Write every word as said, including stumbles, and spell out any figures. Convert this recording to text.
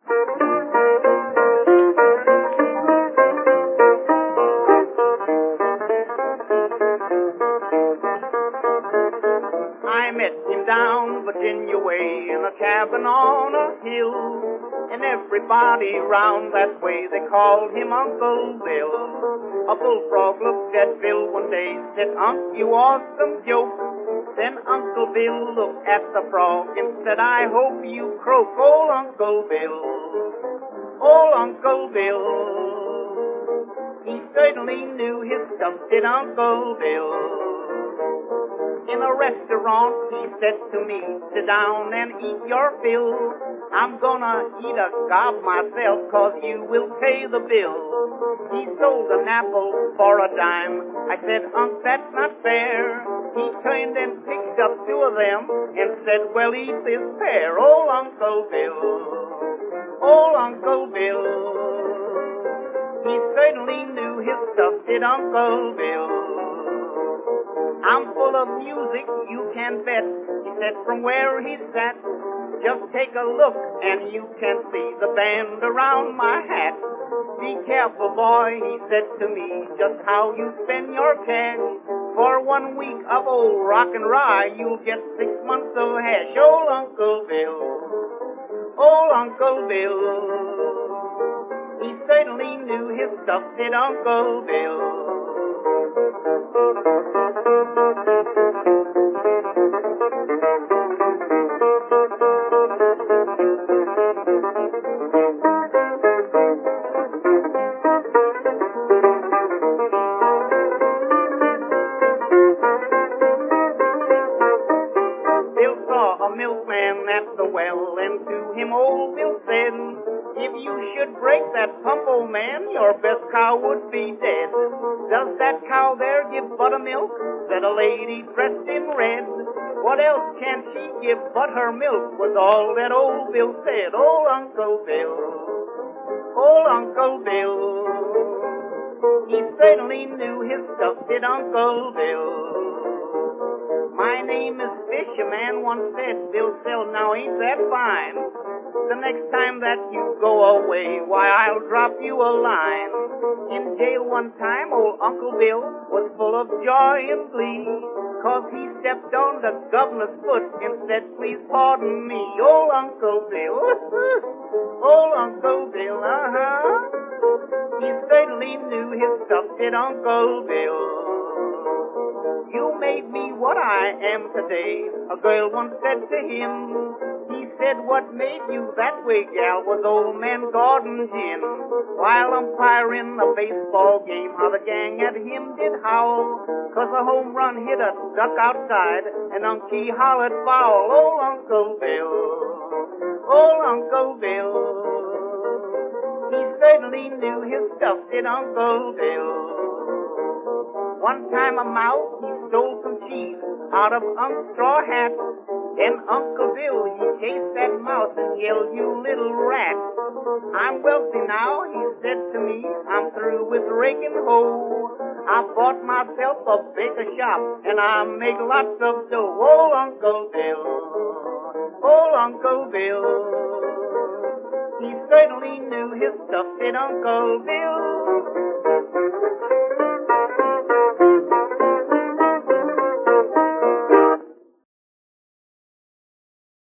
I met him down Virginia way in a cabin on a hill, and everybody round that way, they called him Uncle Bill. A bullfrog looked at Bill one day, said, "Unc, you awesome joke." Then Uncle Bill looked at the frog and said, "I hope you croak, old Uncle Bill, old Uncle Bill." He certainly knew his stuff, did Uncle Bill. In a restaurant, he said to me, "Sit down and eat your fill. I'm gonna eat a gob myself, 'cause you will pay the bill." He sold an apple for a dime. I said, "Unc, that's not fair." He turned and picked up two of them and said, "Well, eat this pear, old Uncle Bill, old Uncle Bill." He certainly knew his stuff, did Uncle Bill. "I'm full of music, you can bet," he said from where he sat. "Just take a look and you can see the band around my hat. Be careful, boy," he said to me, "just how you spend your cash. For one week of old rock and rye, you'll get six months of hash, old Uncle Bill, old Uncle Bill." He certainly knew his stuff, did Uncle Bill. Bill saw a milkman at the well, and to him old Bill said, "If you should break that pump, old man, your best cow would be dead." "Does that cow there give buttermilk?" said a lady dressed in red. "What else can she give but her milk?" was all that old Bill said. Old Uncle Bill, old Uncle Bill. He certainly knew his stuff, did Uncle Bill. "My name is Fisherman," one said. Bill said, "Now ain't that fine? The next time that you go away, why, I'll drop you a line." In jail one time, old Uncle Bill was full of joy and glee, 'cause he stepped on the governor's foot and said, "Please pardon me." Old Uncle Bill, old Uncle Bill, uh-huh. He certainly knew his stuff, did Uncle Bill. "You made me what I am today," a girl once said to him. He said, "What made you that way, gal, was old man Gordon Gin. While umpiring a baseball game, how the gang at him did howl, 'cause a home run hit a duck outside, and Unky hollered foul." Old Uncle Bill, old Uncle Bill. He certainly knew his stuff, did Uncle Bill. One time a mouse, he stole some cheese out of Unc's straw hat. Then Uncle Bill, he chased that mouse and yelled, "You little rat." "I'm wealthy now," he said to me. "I'm through with raking hoe. I bought myself a baker shop, and I make lots of dough." Old Uncle Bill, old Uncle Bill. He certainly knew his stuff, did Uncle Bill.